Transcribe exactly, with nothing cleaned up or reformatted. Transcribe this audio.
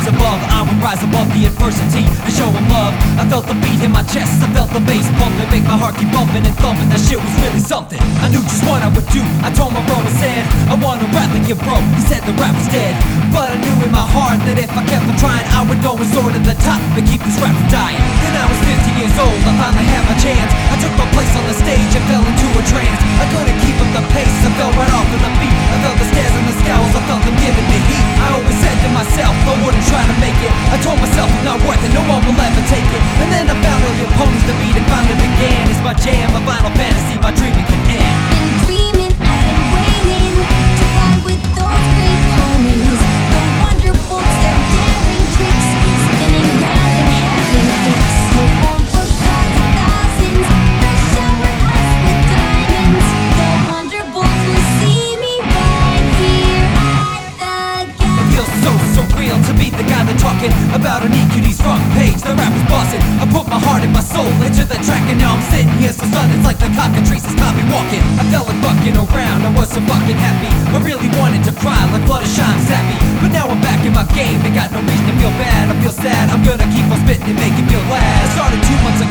skies above, I would rise above the adversity and show them love. I felt the beat in my chest, I felt the bass pumping, make my heart keep bumping and thumping. That shit was really something. I knew just what I would do. I told my bro, I said, I wanna rap like you, bro. He said the rap was dead, but I knew in my heart that if I kept on trying, I would go and soar to the top and keep this rap from dying. Then I was fifteen years old, I finally had my chance. I took my place on the stage and fell into a trance. I couldn't keep up the pace, I fell right off of the beat. I felt the stares and the scowls, I felt them giving me heat. I always said to myself, I wouldn't try to make it. I told myself I'm not worth it, no one will ever take it. And then I found all the opponents to beat and finally began. It's my jam, my final fantasy, my dreaming can end. Been dreaming, I've been waiting to fly with those great ponies. The wonderbolts, their daring tricks, spinning round and having kicks. No home for gods and thousands, they'll shower us with diamonds. The wonderbolts will see me right here at the It feels so surreal to be the guy that's talking about an E Q D's front page. The rap was bossing. I put my heart and my soul into the track, and now I'm sitting here so stunned. It's like the cockatrice has caught me walking. I felt like bucking around, I was so fucking happy. I really wanted to cry like Fluttershy, I'm sappy. But now I'm back in my game, ain't got no reason to feel bad. I feel sad, I'm gonna keep on spitting and make it feel glad. I started two months